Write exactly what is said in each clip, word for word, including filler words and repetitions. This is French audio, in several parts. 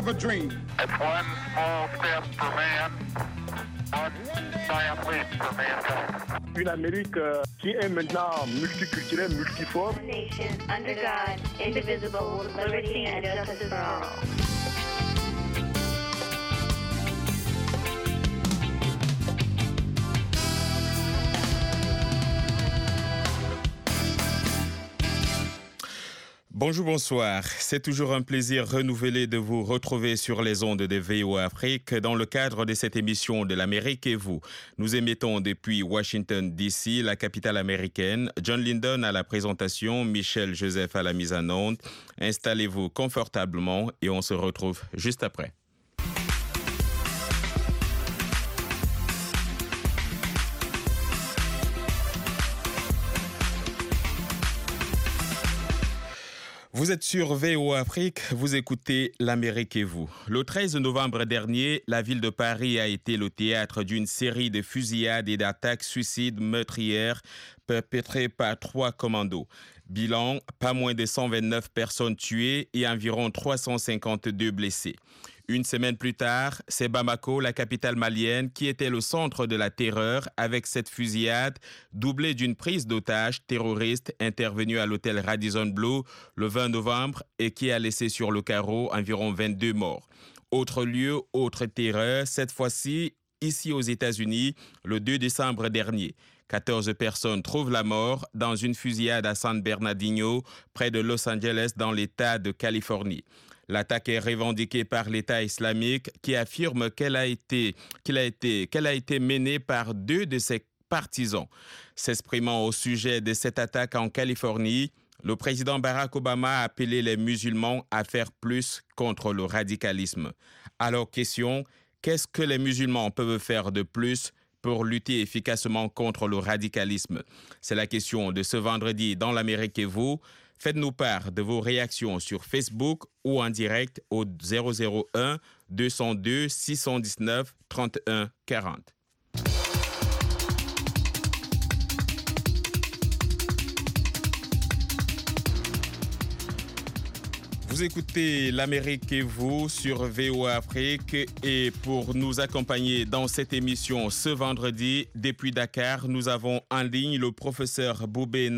a dream. It's one small step for man, one giant leap for mankind. Une Amérique euh, qui est maintenant multiculturelle, multiforme. One nation, under God, indivisible, with liberty and justice for all. Bonjour, bonsoir. C'est toujours un plaisir renouvelé de vous retrouver sur les ondes de V O A Afrique dans le cadre de cette émission de l'Amérique et vous. Nous émettons depuis Washington, D C, la capitale américaine. John Linden à la présentation, Michel Joseph à la mise en onde. Installez-vous confortablement et on se retrouve juste après. Vous êtes sur V O A Afrique, vous écoutez l'Amérique et vous. Le treize novembre dernier, la ville de Paris a été le théâtre d'une série de fusillades et d'attaques suicides meurtrières perpétrées par trois commandos. Bilan, pas moins de cent vingt-neuf personnes tuées et environ trois cent cinquante-deux blessés. Une semaine plus tard, c'est Bamako, la capitale malienne, qui était le centre de la terreur avec cette fusillade doublée d'une prise d'otages terroristes intervenue à l'hôtel Radisson Blu le vingt novembre et qui a laissé sur le carreau environ vingt-deux morts. Autre lieu, autre terreur, cette fois-ci ici aux États-Unis, le deux décembre dernier. quatorze personnes trouvent la mort dans une fusillade à San Bernardino, près de Los Angeles, dans l'État de Californie. L'attaque est revendiquée par l'État islamique qui affirme qu'elle a été, qu'elle a été, qu'elle a été menée par deux de ses partisans. S'exprimant au sujet de cette attaque en Californie, le président Barack Obama a appelé les musulmans à faire plus contre le radicalisme. Alors, question, qu'est-ce que les musulmans peuvent faire de plus pour lutter efficacement contre le radicalisme? C'est la question de ce vendredi dans l'Amérique et vous. Faites-nous part de vos réactions sur Facebook ou en direct au zéro zéro un deux zéro deux six un neuf trente et un quarante. Vous écoutez l'Amérique et vous sur V O A Afrique et pour nous accompagner dans cette émission ce vendredi, depuis Dakar, nous avons en ligne le professeur Boubé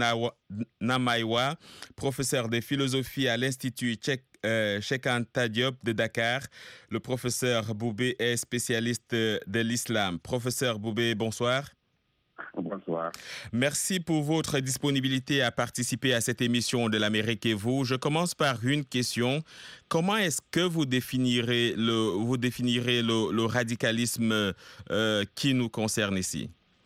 Namaiwa, professeur de philosophie à l'Institut Cheikh euh, Anta Diop de Dakar. Le professeur Boubé est spécialiste de l'islam. Professeur Boubé, bonsoir. Bonsoir. Merci pour votre disponibilité à participer à cette émission de l'Amérique et vous. Je commence par une question. Comment est-ce que vous définirez le, vous définirez le, le radicalisme euh, qui nous concerne ici?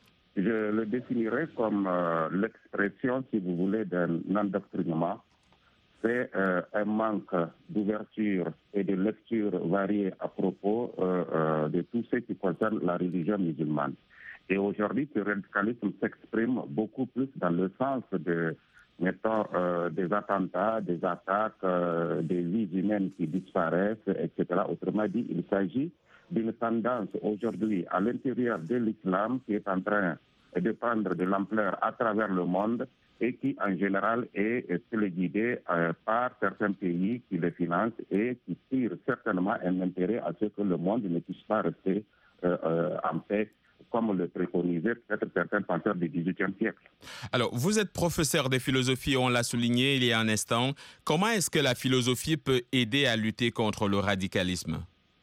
Je le définirais comme euh, l'expression, si vous voulez, d'un endoctrinement. C'est euh, un manque d'ouverture et de lecture variée à propos euh, euh, de tout ce qui concerne la religion musulmane. Et aujourd'hui, ce radicalisme s'exprime beaucoup plus dans le sens de, mettons, euh, des attentats, des attaques, euh, des vies humaines qui disparaissent, et cetera. Autrement dit, il s'agit d'une tendance aujourd'hui à l'intérieur de l'islam qui est en train de prendre de l'ampleur à travers le monde et qui, en général, est téléguidée euh, par certains pays qui le financent et qui tirent certainement un intérêt à ce que le monde ne puisse pas rester euh, euh, en paix, comme le préconisaient peut-être certains penseurs du dix-huitième siècle. Alors, vous êtes professeur de philosophie, on l'a souligné il y a un instant. Comment est-ce que la philosophie peut aider à lutter contre le radicalisme?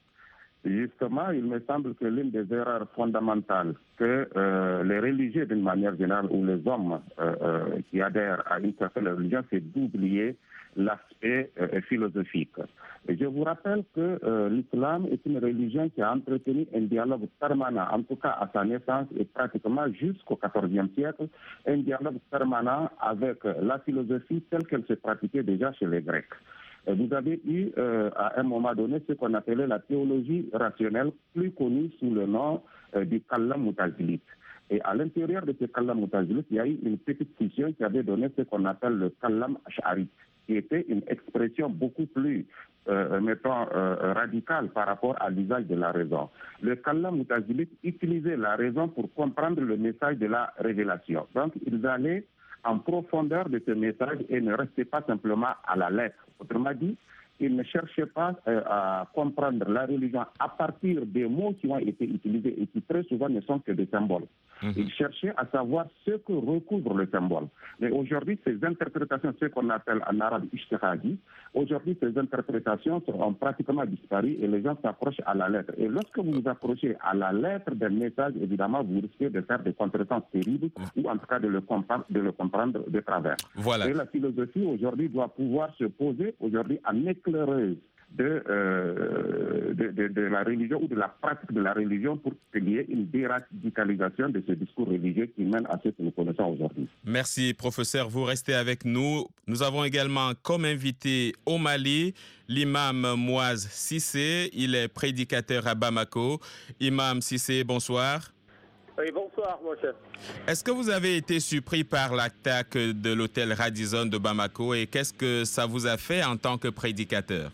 Justement, il me semble que l'une des erreurs fondamentales que euh, les religieux, d'une manière générale, ou les hommes euh, euh, qui adhèrent à une certaine religion, c'est d'oublier l'aspect euh, philosophique. Et je vous rappelle que euh, l'islam est une religion qui a entretenu un dialogue permanent, en tout cas à sa naissance et pratiquement jusqu'au quatorzième siècle, un dialogue permanent avec la philosophie telle qu'elle se pratiquait déjà chez les Grecs. Et vous avez eu euh, à un moment donné ce qu'on appelait la théologie rationnelle, plus connue sous le nom euh, du Kallam Mutazilite. Et à l'intérieur de ce Kallam Mutazilite, il y a eu une petite scission qui avait donné ce qu'on appelle le Kallam Ash'ari, qui était une expression beaucoup plus, euh, mettons, euh, radicale par rapport à l'usage de la raison. Le Kallam Mutazilite utilisait la raison pour comprendre le message de la révélation. Donc, ils allaient en profondeur de ce message et ne restez pas simplement à la lettre. Autrement dit, il ne cherchait pas euh, à comprendre la religion à partir des mots qui ont été utilisés et qui très souvent ne sont que des symboles. Mmh. Il cherchait à savoir ce que recouvre le symbole. Mais aujourd'hui, ces interprétations, ce qu'on appelle en arabe ishtihadi, aujourd'hui, ces interprétations ont pratiquement disparu et les gens s'approchent à la lettre. Et lorsque vous vous approchez à la lettre d'un message, évidemment, vous risquez de faire des contresens terribles ou en tout cas de le comprendre de, le comprendre de travers. Voilà. Et la philosophie, aujourd'hui, doit pouvoir se poser aujourd'hui en éclaireuse de, euh, de, de, de la religion ou de la pratique de la religion pour qu'il y ait une déradicalisation de ce discours religieux qui mène à ce que nous connaissons aujourd'hui. Merci, professeur. Vous restez avec nous. Nous avons également comme invité au Mali l'imam Mouaz Cissé. Il est prédicateur à Bamako. Imam Cissé, bonsoir. Oui, bonsoir, mon chef. Est-ce que vous avez été surpris par l'attaque de l'hôtel Radisson de Bamako et qu'est-ce que ça vous a fait en tant que prédicateur?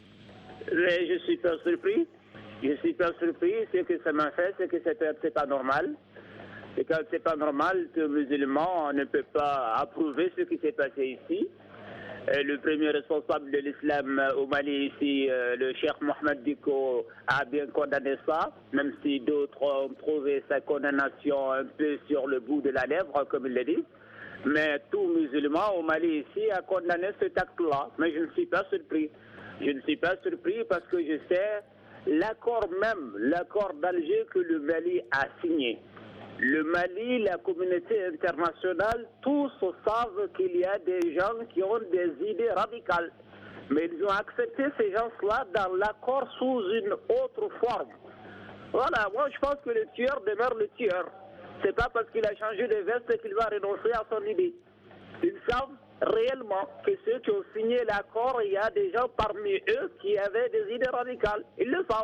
Je suis pas surpris. Je suis pas surpris. Ce que ça m'a fait, c'est que c'est, c'est pas normal. Et quand c'est pas normal, que musulman ne peut pas approuver ce qui s'est passé ici. Et le premier responsable de l'islam au Mali ici, le cheikh Mohamed Diko, a bien condamné ça, même si d'autres ont trouvé sa condamnation un peu sur le bout de la lèvre, comme il l'a dit. Mais tout musulman au Mali ici a condamné cet acte-là. Mais je ne suis pas surpris. Je ne suis pas surpris parce que je sais l'accord même, l'accord d'Alger que le Mali a signé. Le Mali, la communauté internationale, tous savent qu'il y a des gens qui ont des idées radicales. Mais ils ont accepté ces gens-là dans l'accord sous une autre forme. Voilà, moi je pense que le tueur demeure le tueur. C'est pas parce qu'il a changé de veste qu'il va renoncer à son idée. Ils savent réellement que ceux qui ont signé l'accord, il y a des gens parmi eux qui avaient des idées radicales. Ils le savent.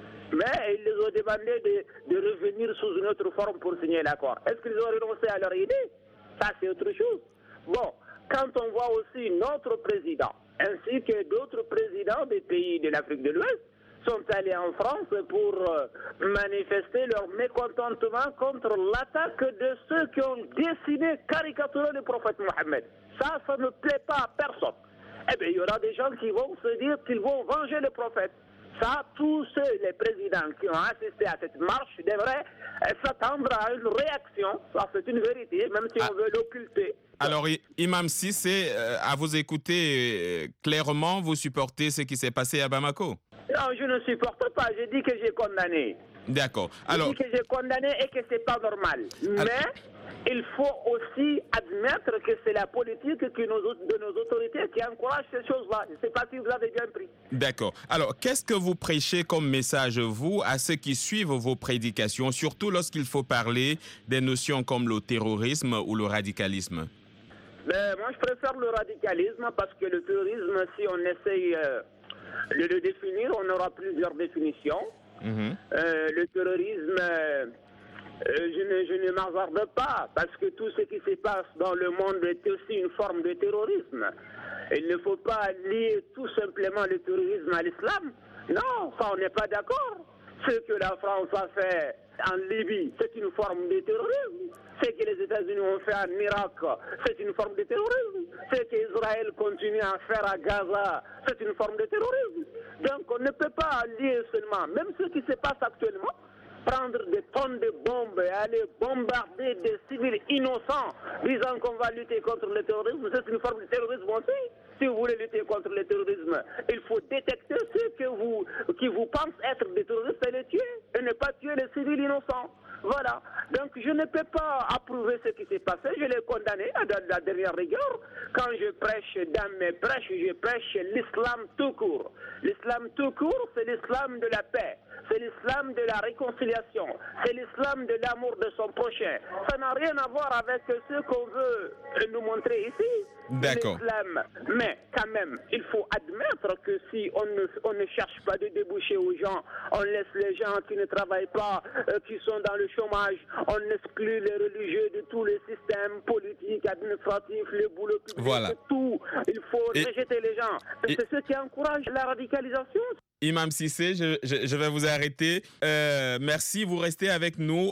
Mais ils les ont demandé de, de revenir sous une autre forme pour signer l'accord. Est-ce qu'ils ont renoncé à leur idée? Ça, c'est autre chose. Bon, quand on voit aussi notre président, ainsi que d'autres présidents des pays de l'Afrique de l'Ouest, sont allés en France pour euh, manifester leur mécontentement contre l'attaque de ceux qui ont dessiné, caricaturé le prophète Mohammed. Ça, ça ne plaît pas à personne. Eh bien, il y aura des gens qui vont se dire qu'ils vont venger le prophète. Ça, tous ceux, les présidents qui ont assisté à cette marche devraient euh, s'attendre à une réaction. Ça, c'est une vérité, même si ah. on veut l'occulter. Alors, Imam Cissé, euh, à vous écouter, euh, clairement, vous supportez ce qui s'est passé à Bamako? Non, je ne supporte pas. J'ai dit que j'ai condamné. D'accord. Alors... J'ai dit que j'ai condamné et que c'est pas normal. Alors... Mais il faut aussi admettre que c'est la politique que nos, de nos autorités qui encourage ces choses-là. Je ne sais pas si vous avez bien pris. D'accord. Alors, qu'est-ce que vous prêchez comme message, vous, à ceux qui suivent vos prédications, surtout lorsqu'il faut parler des notions comme le terrorisme ou le radicalisme? Ben, moi, je préfère le radicalisme parce que le terrorisme, si on essaye euh, de le définir, on aura plusieurs définitions. Mmh. Euh, le terrorisme... Euh, Euh, je ne, je ne m'hasarde pas, parce que tout ce qui se passe dans le monde est aussi une forme de terrorisme. Il ne faut pas lier tout simplement le terrorisme à l'islam. Non, ça on n'est pas d'accord. Ce que la France a fait en Libye, c'est une forme de terrorisme. Ce que les États-Unis ont fait en Irak, c'est une forme de terrorisme. Ce qu'Israël continue à faire à Gaza, c'est une forme de terrorisme. Donc on ne peut pas lier seulement, même ce qui se passe actuellement, prendre des tonnes de bombes et aller bombarder des civils innocents disant qu'on va lutter contre le terrorisme, c'est une forme de terrorisme aussi. Si vous voulez lutter contre le terrorisme, il faut détecter ceux que vous, qui vous pensent être des terroristes et les tuer, et ne pas tuer les civils innocents. Voilà. Donc je ne peux pas approuver ce qui s'est passé. Je l'ai condamné à la dernière rigueur. Quand je prêche dans mes prêches, je prêche l'islam tout court. L'islam tout court, c'est l'islam de la paix. C'est l'islam de la réconciliation. C'est l'islam de l'amour de son prochain. Ça n'a rien à voir avec ce qu'on veut nous montrer ici. D'accord. L'islam. Mais quand même, il faut admettre que si on ne, on ne cherche pas de déboucher aux gens, on laisse les gens qui ne travaillent pas, euh, qui sont dans le chômage, on exclut les religieux de tous les systèmes politiques, administratifs, le boulot public, voilà. Tout. Il faut Et... rejeter les gens. Et... C'est ce qui encourage la radicalisation. Imam Cissé, je, je, je vais vous arrêter. Euh, merci, vous restez avec nous.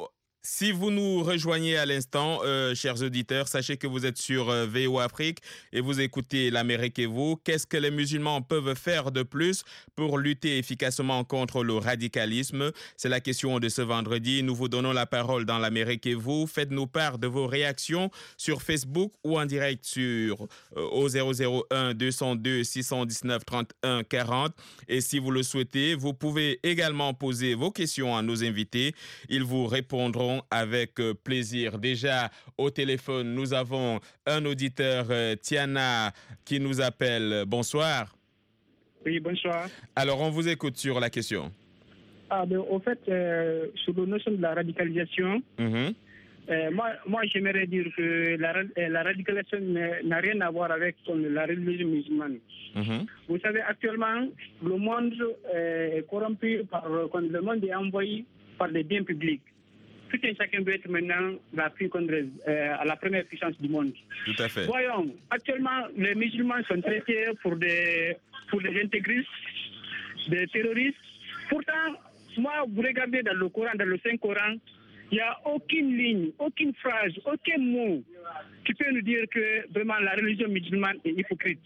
Si vous nous rejoignez à l'instant, euh, chers auditeurs, sachez que vous êtes sur euh, V O Afrique et vous écoutez l'Amérique et vous. Qu'est-ce que les musulmans peuvent faire de plus pour lutter efficacement contre le radicalisme? C'est la question de ce vendredi. Nous vous donnons la parole dans l'Amérique et vous. Faites-nous part de vos réactions sur Facebook ou en direct sur euh, au zéro zéro un deux zéro deux six un neuf trente et un quarante. Et si vous le souhaitez, vous pouvez également poser vos questions à nos invités. Ils vous répondront avec plaisir. Déjà, au téléphone, nous avons un auditeur, euh, Tiana, qui nous appelle. Bonsoir. Oui, bonsoir. Alors, on vous écoute sur la question. Ah, ben, au fait, euh, sur la notion de la radicalisation, Mm-hmm. euh, moi, moi j'aimerais dire que la, la radicalisation n'a rien à voir avec la religion musulmane. Mm-hmm. Vous savez, actuellement, le monde euh, est corrompu par, quand le monde est envoyé par les biens publics. Tout un chacun veut être maintenant l'appui contre euh, à la première puissance du monde. Tout à fait. Voyons, actuellement, les musulmans sont traités pour des, pour des intégristes, des terroristes. Pourtant, moi, vous regardez dans le Coran, dans le Saint-Coran, il n'y a aucune ligne, aucune phrase, aucun mot qui peut nous dire que vraiment la religion musulmane est hypocrite.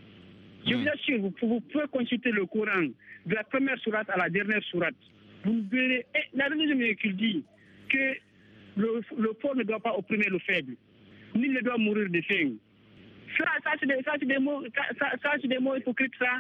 Je vous assure, vous, vous pouvez consulter le Coran, de la première sourate à la dernière sourate. Vous verrez, et la religion musulmane dit que le, le fort ne doit pas opprimer le faible, ni ne doit mourir de faim. Ça, ça, c'est des, ça, c'est des mots, ça, ça, ça, c'est des mots hypocrites, ça.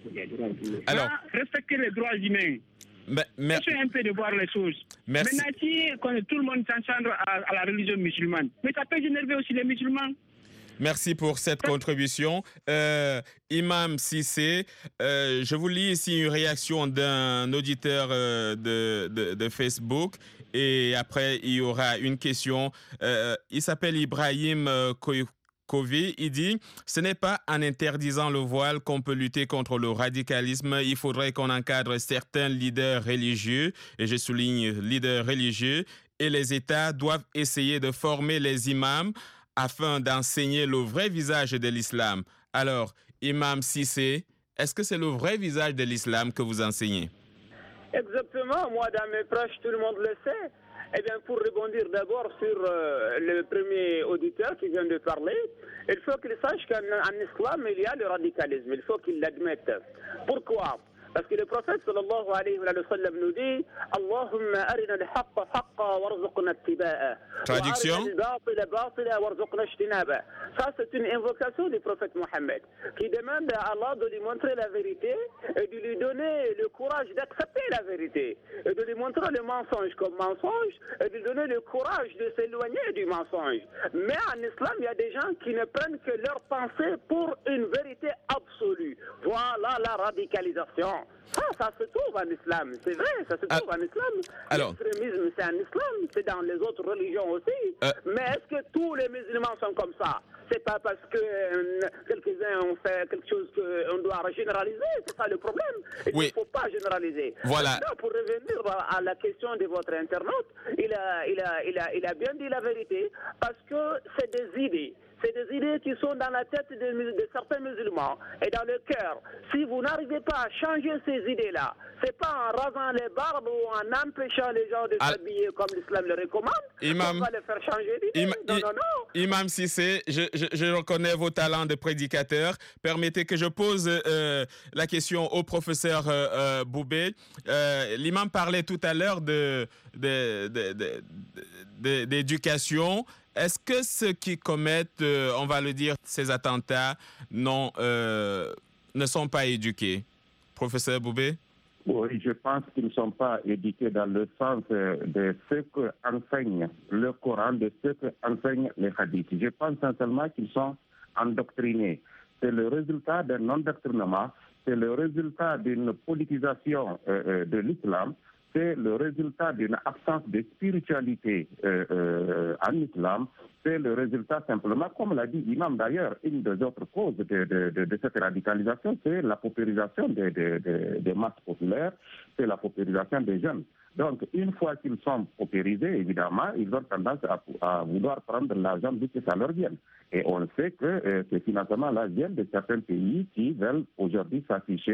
Alors, ça, respecter les droits humains. Mais, mais... Essayez un peu de voir les choses. Merci. Maintenant, si quand tout le monde s'enchante à, à la religion musulmane, mais ça peut énerver aussi les musulmans. Merci pour cette contribution. Euh, Imam Cissé, euh, je vous lis ici une réaction d'un auditeur euh, de, de, de Facebook et après il y aura une question. Euh, il s'appelle Ibrahim euh, Kovi. Il dit « Ce n'est pas en interdisant le voile qu'on peut lutter contre le radicalisme. Il faudrait qu'on encadre certains leaders religieux, et je souligne leaders religieux, et les États doivent essayer de former les imams afin d'enseigner le vrai visage de l'islam. » Alors, Imam Cissé, est-ce que c'est le vrai visage de l'islam que vous enseignez? Exactement. Moi, dans mes proches, tout le monde le sait. Eh bien, pour rebondir d'abord sur euh, le premier auditeur qui vient de parler, il faut qu'il sache qu'en islam, il y a le radicalisme. Il faut qu'il l'admette. Pourquoi? Parce que le prophète sallallahu alayhi wa sallam nous dit Allahumma arina al-haqqa haqqa warzuqna ittiba'a. Traduction. Ça, c'est une invocation du prophète Mohammed qui demande à Allah de lui montrer la vérité et de lui donner le courage d'accepter la vérité et de lui montrer le mensonge comme mensonge et de lui donner le courage de s'éloigner du mensonge. Mais en islam, il y a des gens qui ne prennent que leur pensée pour une vérité absolue. Voilà la radicalisation. Ça, ça se trouve en islam, c'est vrai, ça se trouve ah, en islam. L'extrémisme, c'est en islam, c'est dans les autres religions aussi. Euh, Mais est-ce que tous les musulmans sont comme ça? C'est pas parce que euh, quelques-uns ont fait quelque chose qu'on doit généraliser, c'est ça le problème. Il oui. ne faut pas généraliser. Voilà. Maintenant, pour revenir à la question de votre internaute, il a, il a, il a, il a bien dit la vérité, parce que c'est des idées. C'est des idées qui sont dans la tête de, de certains musulmans et dans le cœur. Si vous n'arrivez pas à changer ces idées-là, c'est pas en rasant les barbes ou en empêchant les gens de s'habiller comme l'islam le recommande, Imam, on va les faire changer d'idée. Ima, non, non, non. Imam Cissé, je, je, je reconnais vos talents de prédicateur. Permettez que je pose euh, la question au professeur euh, euh, Boubé. Euh, L'imam parlait tout à l'heure de, de, de, de, de, d'éducation. Est-ce que ceux qui commettent, euh, on va le dire, ces attentats non, euh, ne sont pas éduqués? Professeur Boubé? Oui, je pense qu'ils ne sont pas éduqués dans le sens de ce que enseigne le Coran, de ce que enseignent les hadiths. Je pense sincèrement qu'ils sont endoctrinés. C'est le résultat d'un endoctrinement, c'est le résultat d'une politisation euh, de l'islam. C'est le résultat d'une absence de spiritualité euh, euh, en islam. C'est le résultat simplement, comme l'a dit l'imam d'ailleurs, une des autres causes de, de, de, de cette radicalisation, c'est la paupérisation des de, de, de masses populaires, c'est la paupérisation des jeunes. Donc, une fois qu'ils sont paupérisés, évidemment, ils ont tendance à, à vouloir prendre l'argent d'où que ça leur vienne. Et on sait que euh, ces financements-là viennent de certains pays qui veulent aujourd'hui s'afficher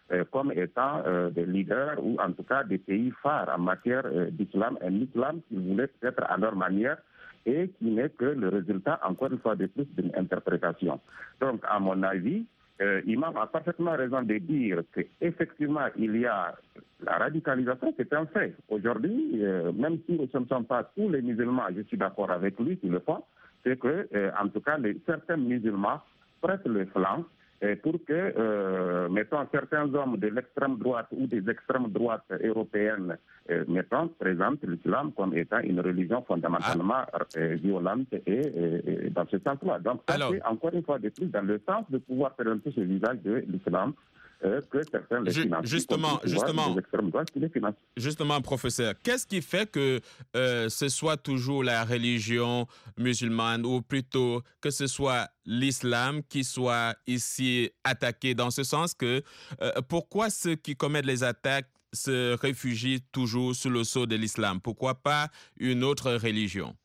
euh, comme étant euh, des leaders ou en tout cas des pays phares en matière euh, d'islam, un islam qu'ils voulaient peut-être à leur manière et qui n'est que le résultat, encore une fois de plus, d'une interprétation. Donc, à mon avis, euh, Imam a parfaitement raison de dire qu'effectivement, il y a la radicalisation, c'est un fait. Aujourd'hui, euh, même si ce ne sont pas tous les musulmans, je suis d'accord avec lui, qui le font, c'est que, euh, en tout cas, les, certains musulmans prêtent le flanc et pour que, euh, mettons, certains hommes de l'extrême droite ou des extrêmes droites européennes, euh, mettons, présentent l'islam comme étant une religion fondamentalement ah. euh, violente et, et, et dans ce sens-là. Donc, ça, c'est encore une fois de plus dans le sens de pouvoir présenter ce visage de l'islam. Euh, que certains les financent. Justement, justement, justement, professeur, qu'est-ce qui fait que euh, ce soit toujours la religion musulmane ou plutôt que ce soit l'islam qui soit ici attaqué dans ce sens que euh, pourquoi ceux qui commettent les attaques se réfugient toujours sous le sceau de l'islam? Pourquoi pas une autre religion?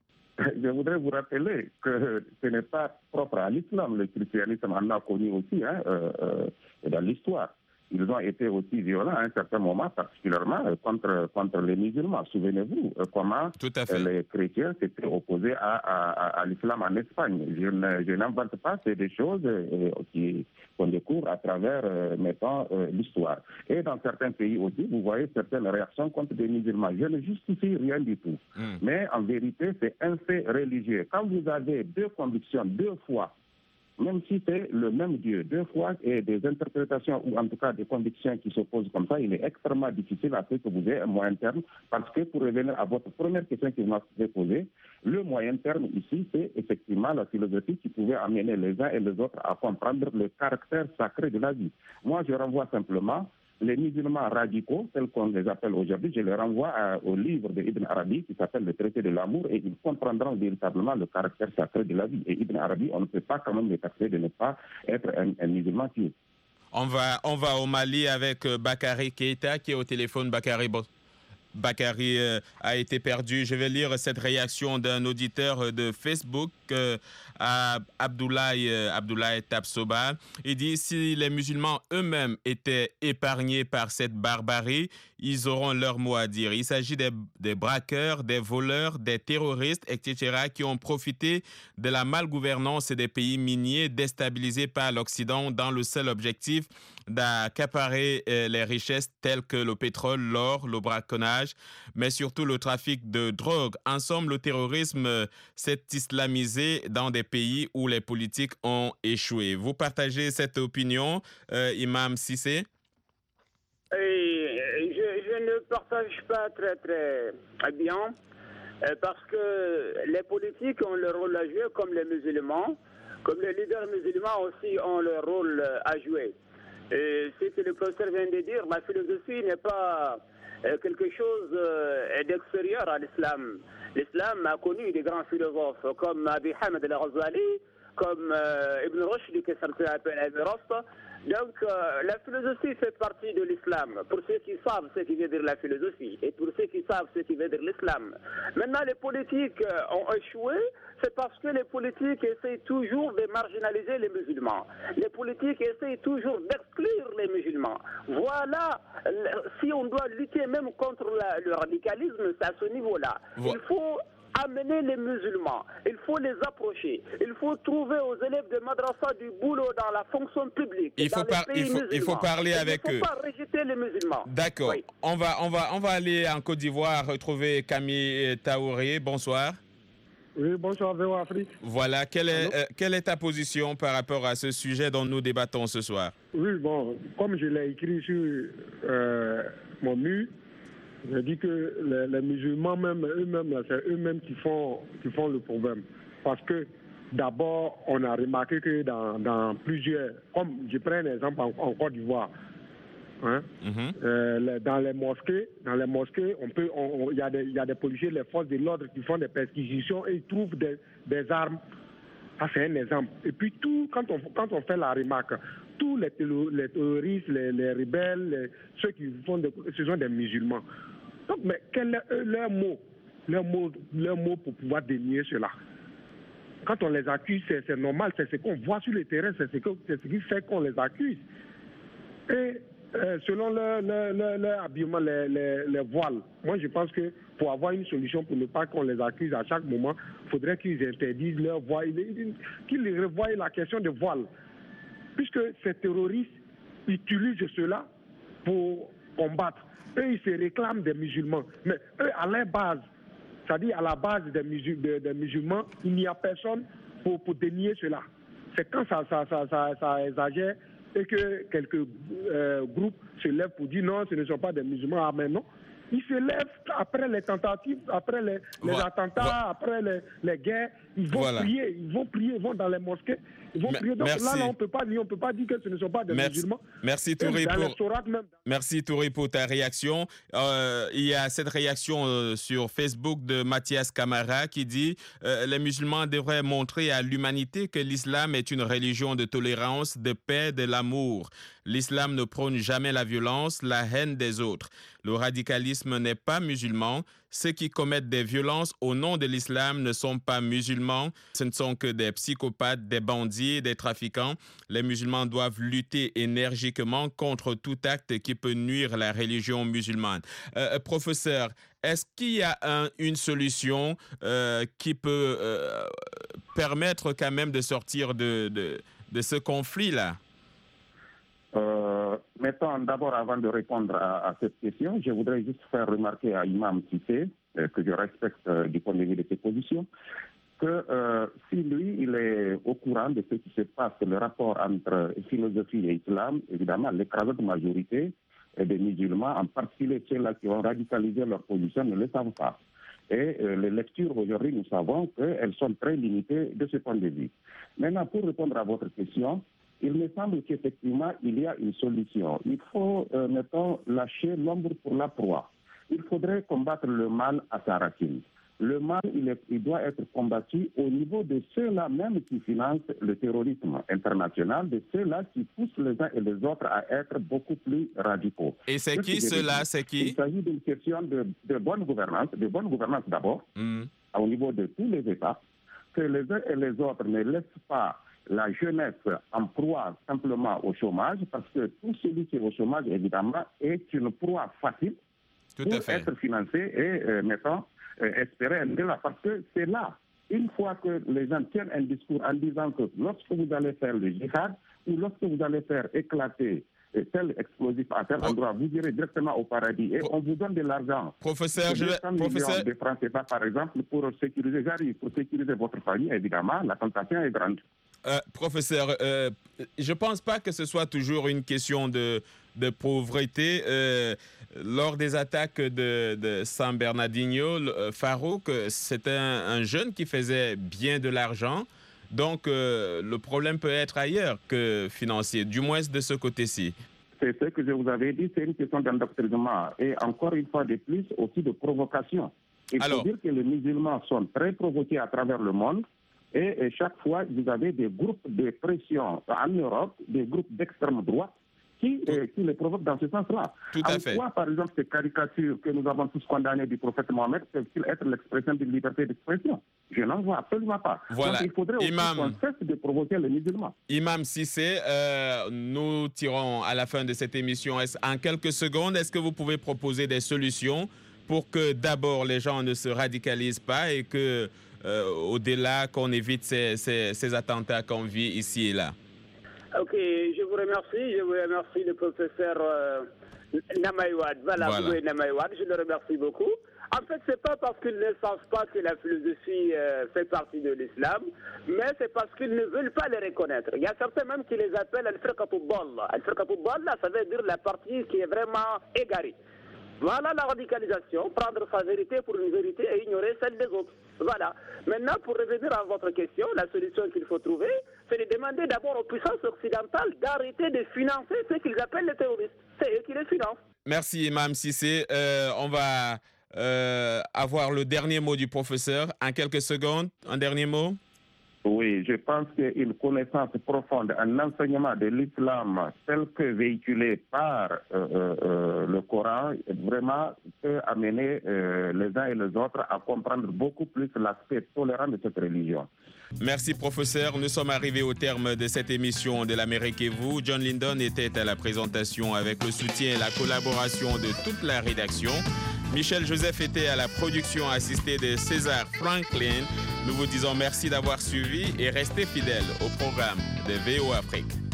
Je voudrais vous rappeler que ce n'est pas propre à l'islam. Le christianisme en a connu aussi hein, euh, euh, dans l'histoire. Ils ont été aussi violents à un certain moment, particulièrement euh, contre, contre les musulmans. Souvenez-vous euh, comment euh, les chrétiens s'étaient opposés à, à, à l'islam en Espagne. Je, ne, je n'invente pas, c'est des choses euh, qui, qu'on découvre à travers, euh, mettons, euh, l'histoire. Et dans certains pays aussi, vous voyez certaines réactions contre des musulmans. Je ne justifie rien du tout. Mm. Mais en vérité, c'est un fait religieux. Quand vous avez deux convictions, deux fois, même si c'est le même Dieu, deux fois, et des interprétations ou en tout cas des convictions qui s'opposent comme ça, il est extrêmement difficile à ce que vous ayez un moyen terme, parce que pour revenir à votre première question que vous m'avez posée, le moyen terme ici, c'est effectivement la philosophie qui pouvait amener les uns et les autres à comprendre le caractère sacré de la vie. Moi, je renvoie simplement les musulmans radicaux, tels qu'on les appelle aujourd'hui, je les renvoie à, au livre de Ibn Arabi qui s'appelle Le Traité de l'amour et ils comprendront véritablement le caractère sacré de la vie. Et Ibn Arabi, on ne peut pas quand même les taxer de ne pas être un, un musulman pieux. On va, on va au Mali avec Bakary Keïta qui est au téléphone. Bakary, bon. Bakary euh, a été perdu. Je vais lire cette réaction d'un auditeur de Facebook, euh, à Abdoulaye, euh, Abdoulaye Tapsoba. Il dit, si les musulmans eux-mêmes étaient épargnés par cette barbarie, ils auront leur mot à dire. Il s'agit des, des braqueurs, des voleurs, des terroristes, et cetera, qui ont profité de la malgouvernance des pays miniers déstabilisés par l'Occident dans le seul objectif d'accaparer euh, les richesses telles que le pétrole, l'or, le braconnage, mais surtout le trafic de drogue. En somme, le terrorisme euh, s'est islamisé dans des pays où les politiques ont échoué. Vous partagez cette opinion, euh, Imam Cissé? Et je, je ne partage pas très très bien euh, parce que les politiques ont leur rôle à jouer comme les musulmans, comme les leaders musulmans aussi ont leur rôle à jouer. Et ce que le professeur vient de dire, la philosophie n'est pas euh, quelque chose euh, d'extérieur à l'islam. L'islam a connu des grands philosophes comme Abi Hamid al-Ghazali, comme euh, Ibn Rushd, qui s'appelle Averroès. Donc euh, la philosophie fait partie de l'islam, pour ceux qui savent ce qui veut dire la philosophie et pour ceux qui savent ce qui veut dire l'islam. Maintenant, les politiques euh, ont échoué, c'est parce que les politiques essayent toujours de marginaliser les musulmans. Les politiques essayent toujours d'exclure les musulmans. Voilà, si on doit lutter même contre la, le radicalisme, c'est à ce niveau-là. Il faut amener les musulmans, il faut les approcher, il faut trouver aux élèves de madrasa du boulot dans la fonction publique. Il faut, par, il faut, il faut parler et avec eux. Il ne faut pas rejeter les musulmans. D'accord. Oui. On, va, on, va, on va aller en Côte d'Ivoire retrouver Camille Taouré. Bonsoir. Oui, bonsoir, V O Afrique. Voilà, quelle est, euh, quelle est ta position par rapport à ce sujet dont nous débattons ce soir? Oui, bon, comme je l'ai écrit sur euh, mon mur, je dis que les, les musulmans même eux-mêmes, c'est eux-mêmes qui font, qui font le problème. Parce que d'abord, on a remarqué que dans, dans plusieurs, comme je prends un exemple en, en Côte d'Ivoire, hein, mm-hmm. euh, dans les mosquées, dans les mosquées, on peut, on, il y a des, il y a des policiers, les forces de l'ordre qui font des perquisitions et ils trouvent des, des armes. Ça, c'est un exemple. Et puis tout, quand on, quand on fait la remarque, tous les, les terroristes, les, les rebelles, les, ceux qui font des, ce sont des musulmans. Donc, mais quel est leur mot, leur mot, leur mot pour pouvoir dénier cela? Quand on les accuse, c'est, c'est normal, c'est ce qu'on voit sur le terrain, c'est ce, que, c'est ce qui fait qu'on les accuse. Et euh, selon leur, leur, leur, leur habillement, les, les, les voiles. Moi, je pense que pour avoir une solution, pour ne pas qu'on les accuse à chaque moment, il faudrait qu'ils interdisent leur voile, qu'ils revoient la question des voiles. Puisque ces terroristes utilisent cela pour combattre. Eux, ils se réclament des musulmans. Mais eux, à leur base, c'est-à-dire à la base des, musul- des, des musulmans, il n'y a personne pour, pour dénier cela. C'est quand ça, ça, ça, ça, ça exagère et que quelques euh, groupes se lèvent pour dire non, ce ne sont pas des musulmans. Ah, mais non. Ils se lèvent après les tentatives, après les, les Voilà. attentats, Voilà. après les, les guerres. Ils vont Voilà. prier, ils vont prier, ils vont dans les mosquées. Ils vont Me- prier. Donc merci. là, là, on peut pas dire, on peut pas dire que ce ne sont pas des Merci, musulmans. merci Touré Et dans les pour, sourates même. merci Touré pour ta réaction. Euh, il y a cette réaction euh, sur Facebook de Mathias Camara qui dit euh, les musulmans devraient montrer à l'humanité que l'islam est une religion de tolérance, de paix, de l'amour. L'islam ne prône jamais la violence, la haine des autres. Le radicalisme n'est pas musulman. Ceux qui commettent des violences au nom de l'islam ne sont pas musulmans. Ce ne sont que des psychopathes, des bandits, des trafiquants. Les musulmans doivent lutter énergiquement contre tout acte qui peut nuire à la religion musulmane. Euh, professeur, est-ce qu'il y a un- une solution euh, qui peut euh, permettre quand même de sortir de, de, de ce conflit-là? Euh, mettons d'abord, avant de répondre à, à cette question, je voudrais juste faire remarquer à Imam Cissé, euh, que je respecte euh, du point de vue de ses positions, que euh, si lui, il est au courant de ce qui se passe, le rapport entre philosophie et islam, évidemment, l'écrasante majorité des musulmans, en particulier ceux-là qui ont radicalisé leur position, ne le savent pas. Et euh, les lectures aujourd'hui, nous savons qu'elles sont très limitées de ce point de vue. Maintenant, pour répondre à votre question, il me semble qu'effectivement, il y a une solution. Il faut, euh, mettons, lâcher l'ombre pour la proie. Il faudrait combattre le mal à sa racine. Le mal, il, est, il doit être combattu au niveau de ceux-là même qui financent le terrorisme international, de ceux-là qui poussent les uns et les autres à être beaucoup plus radicaux. Et c'est Ce qui que je ceux-là? dis, C'est Il qui? s'agit d'une question de, de bonne gouvernance, de bonne gouvernance d'abord, Hmm. au niveau de tous les États, que les uns et les autres ne laissent pas la jeunesse en proie simplement au chômage, parce que tout celui qui est au chômage, évidemment, est une proie facile Tout pour à fait. être financé et, euh, mettons, euh, espérer aller là. Parce que c'est là, une fois que les gens tiennent un discours en disant que lorsque vous allez faire le djihad, ou lorsque vous allez faire éclater euh, tel explosif à tel Pro- endroit, vous irez directement au paradis et Pro- on vous donne de l'argent. Professeur, je deux vais- cents millions professeur, de francs C F A, par exemple, pour sécuriser, j'arrive, pour sécuriser votre famille, évidemment, la tentation est grande. Euh, professeur, euh, je ne pense pas que ce soit toujours une question de, de pauvreté. Euh, lors des attaques de, de San Bernardino, le- euh, Farouk, euh, c'était un, un jeune qui faisait bien de l'argent. Donc, euh, le problème peut être ailleurs que financier, du moins de ce côté-ci. C'est ce que je vous avais dit, c'est une question d'endoctrinement. Et encore une fois de plus, aussi de provocation. Il Alors- faut dire que les musulmans sont très provoqués à travers le monde. Et, et chaque fois, vous avez des groupes de pression en Europe, des groupes d'extrême droite, qui, euh, qui les provoquent dans ce sens-là. Tout à En fait. quoi, par exemple, ces caricatures que nous avons tous condamnées du prophète Mohammed peuvent-ils être l'expression d'une liberté d'expression? Je n'en vois absolument pas. Voilà. Donc il faudrait aussi Imam. qu'on cesse de provoquer les musulmans. Imam Cissé, euh, nous tirons à la fin de cette émission. Est-ce- En quelques secondes, est-ce que vous pouvez proposer des solutions pour que d'abord les gens ne se radicalisent pas et que euh, au-delà qu'on évite ces, ces- ces attentats qu'on vit ici et là? Ok, je vous remercie. Je vous remercie le professeur euh, Namayouad. Voilà, Voilà. vous, Namayouad, je le remercie beaucoup. En fait, c'est pas parce qu'ils ne savent pas que la philosophie euh, fait partie de l'islam, mais c'est parce qu'ils ne veulent pas les reconnaître. Il y a certains même qui les appellent al-firqatu dalla. Al-firqatu dalla, ça veut dire la partie qui est vraiment égarée. Voilà la radicalisation, prendre sa vérité pour une vérité et ignorer celle des autres. Voilà. Maintenant, pour revenir à votre question, la solution qu'il faut trouver, c'est de demander d'abord aux puissances occidentales d'arrêter de financer ce qu'ils appellent les terroristes. C'est eux qui les financent. Merci Imam Cissé. Euh, on va euh, avoir le dernier mot du professeur. En quelques secondes, un dernier mot. Oui, je pense qu'une connaissance profonde, un enseignement de l'islam tel que véhiculé par euh, euh, le Coran, vraiment peut amener euh, les uns et les autres à comprendre beaucoup plus l'aspect tolérant de cette religion. Merci professeur, nous sommes arrivés au terme de cette émission de l'Amérique et vous. John Lyndon était à la présentation avec le soutien et la collaboration de toute la rédaction. Michel Joseph était à la production assistée de César Franklin. Nous vous disons merci d'avoir suivi et restez fidèles au programme de V O Afrique.